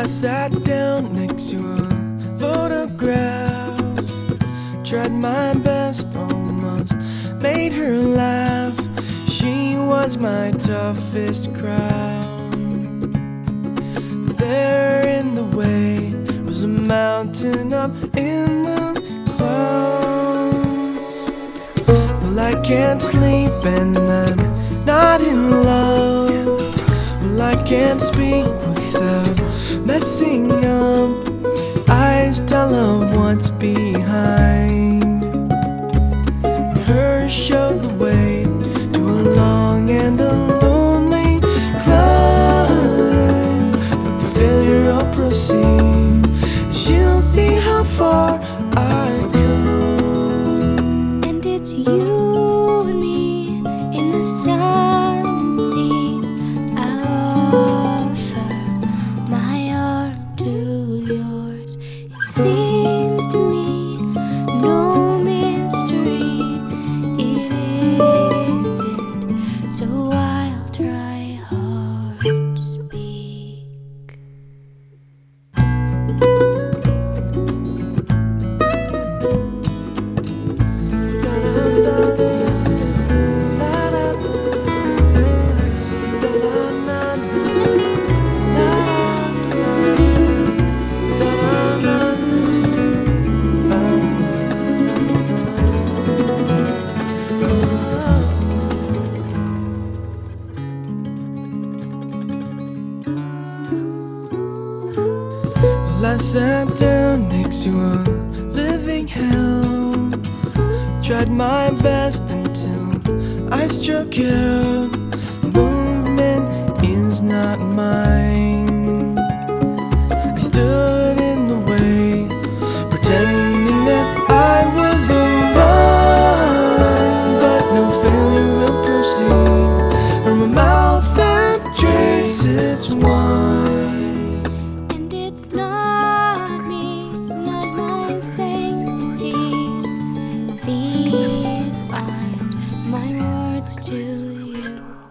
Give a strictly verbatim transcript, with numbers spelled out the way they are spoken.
sat down next to a photograph, tried my best, almost made her laugh. She was my toughest crown. There in the way was a mountain up in the clouds. Well, I can't sleep and I'm not in love. Well, I can't speak without messing up. Eyes tell of what's behind. Hers showed the way to a long and a lonely climb. With the failure I'll proceed. She'll see how far I've come. And it's you and me in the sun and sea. I'll offer my arm to yours. It seems to me no mystery it isn't, so I'll try hard to speak. Well, I sat down next to a living hell, tried my best until I struck out. Movement is not mine. I stood in the way, pretending that I was the vine, but no failure will proceed from a mouth that drinks its wine. And it's not me, not my sanctity. These aren't my words to you.